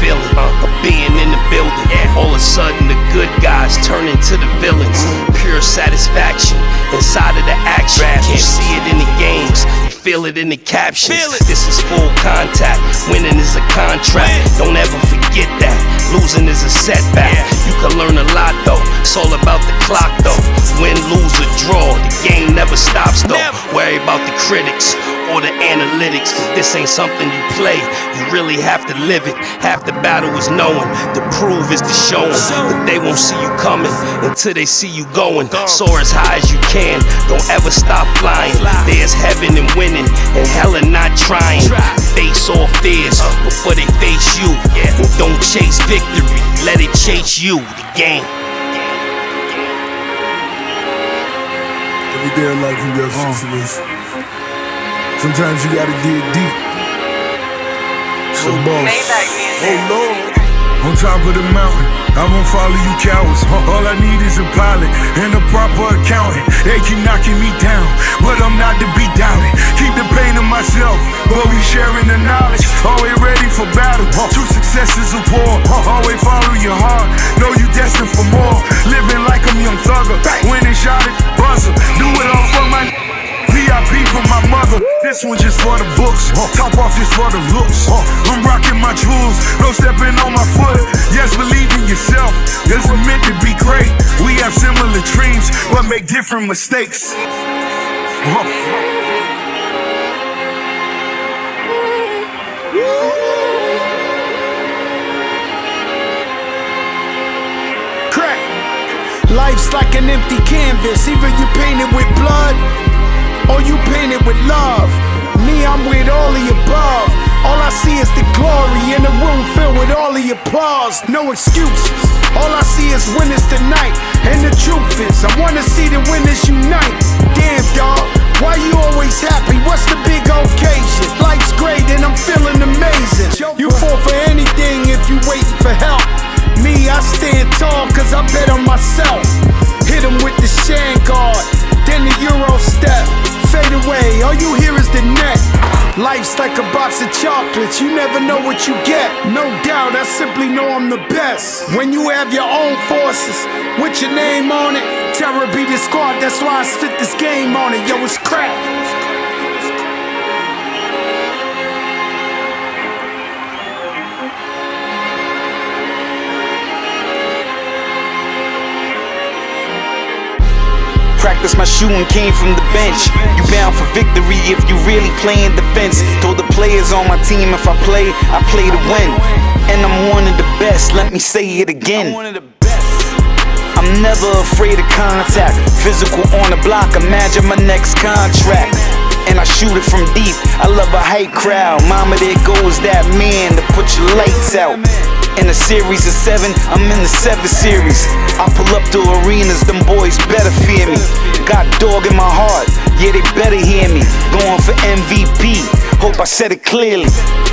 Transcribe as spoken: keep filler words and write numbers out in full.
feeling of being in the building. All of a sudden the good guys turn into the villains. Pure satisfaction inside of the action. Can't see it in the games, you feel it in the captions. This is full contact, winning is a contract. Don't ever forget that, losing is a setback. You can learn a lot though, it's all about the clock though. Win, lose or draw, the game never stops though. Worry about the critics or the analytics. This ain't something you play, you really have to live it. Half the battle is knowing, the prove is the showing. But they won't see you coming until they see you going. Soar as high as you can, don't ever stop flying. There's heaven in winning and hell in not trying. Face all fears before they face you. And don't chase victory, let it chase you, the game. Every day of life you got situations. Sometimes you gotta dig deep. So boss, oh Lord. On top of the mountain, I won't follow you cowards. All I need is a pilot and a proper accountant. They keep knocking me down, but I'm not to be doubted. Keep the pain to myself, but we sharing the knowledge. Always ready for battle, true success is a war. Always follow your heart, know you destined for more. Living like I'm Young Thugger, winning shot at the buzzer. Do it all for my V I P for my mother. This one just for the books, top off just for the looks. I'm rocking my jewels, no stepping on my foot. Yes, believe in yourself, this is meant to be great. We have similar dreams, but make different mistakes. Crack. Life's like an empty canvas, either you paint it with blood or you paint it with love. Me, I'm with all the above. All I see is the glory in a room filled with all the applause. No excuses, all I see is winners tonight. And the truth is, I wanna see the winners unite. Damn dawg, why you always happy? What's the big occasion? Life's great and I'm feeling amazing. You fall for anything if you waiting for help. Me, I stand tall cause I bet on myself. Hit him with the shan guard, then the Euro step. Fade away, all you hear is the net. Life's like a box of chocolates, you never know what you get. No doubt, I simply know I'm the best. When you have your own forces, with your name on it, terror be the squad, that's why I spit this game on it. Yo, it's crap. Practice my shooting came from the bench. You bound for victory if you really playing defense. Told the players on my team if I play, I play to win. And I'm one of the best, let me say it again. I'm never afraid of contact. Physical on the block, imagine my next contract. And I shoot it from deep, I love a hype crowd. Mama, there goes that man to put your lights out. In a series of seven, I'm in the seven series. I pull up to arenas, them boys better fear me. Got dog in my heart, yeah they better hear me. Going for M V P, hope I said it clearly.